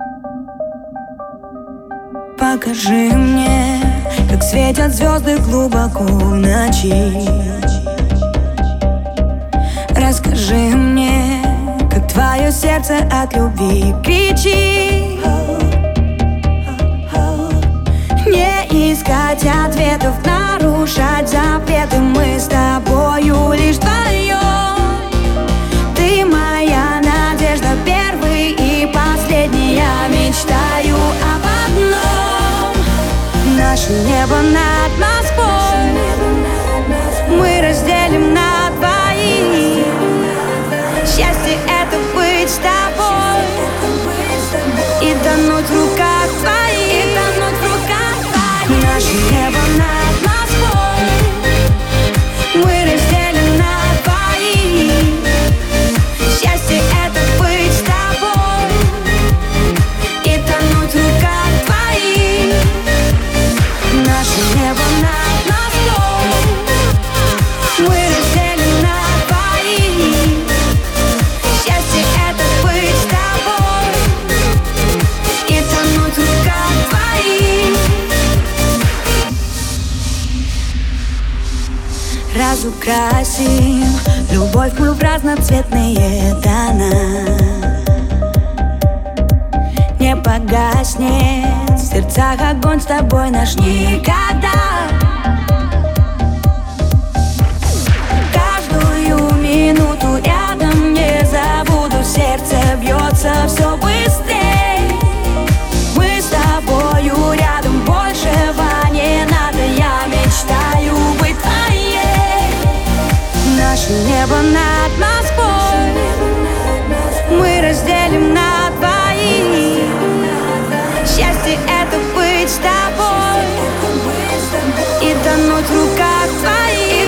Покажи мне, как светят звезды глубоко в ночи. Расскажи мне, как твое сердце от любви кричит. Не искать ответов, нарушать запреты. Мы с тобою лишь вдвоем. Ты моя надежда, первый и последний. Я мечтаю об одном: наше небо над Москвой мы разделим на двоих. Счастье — это быть с тобой и тонуть в руках твоих. Наше небо над Москвой мы разделим на двоих. Счастье — это быть с тобой и тонуть в руках твоих. Наше небо над Москвой мы разделим на двоих. Счастье — это быть с тобой и тонуть в руках твоих. Разукрасим любовь мы в разноцветные тона. Не погаснет в сердцах огонь с тобой наш никогда. Каждую минуту рядом не забуду, сердце бьется все быстрее. Мы с тобою рядом, большего не надо. Я мечтаю быть твоей. Наше небо над Москвой мы разделим на двоих. Счастье — это быть с тобой и тонуть в руках твоих.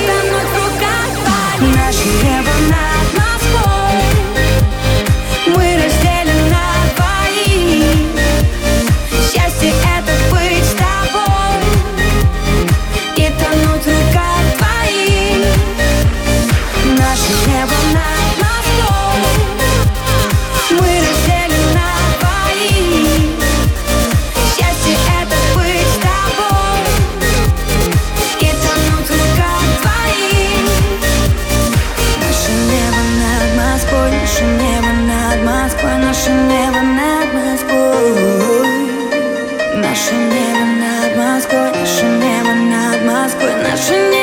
Наше небо над Москвой мы разделим на двоих. Счастье — это быть с тобой и тонуть в руках твоих. Наше небо над Москвой мы разделим на двоих. Счастье — это быть с тобой и тонуть в руках твоих. Наше небо над Москвой, наше небо над Москвой, наше небо над Москвой. Наше небо над Москвой, наше небо над Москвой, наше небо.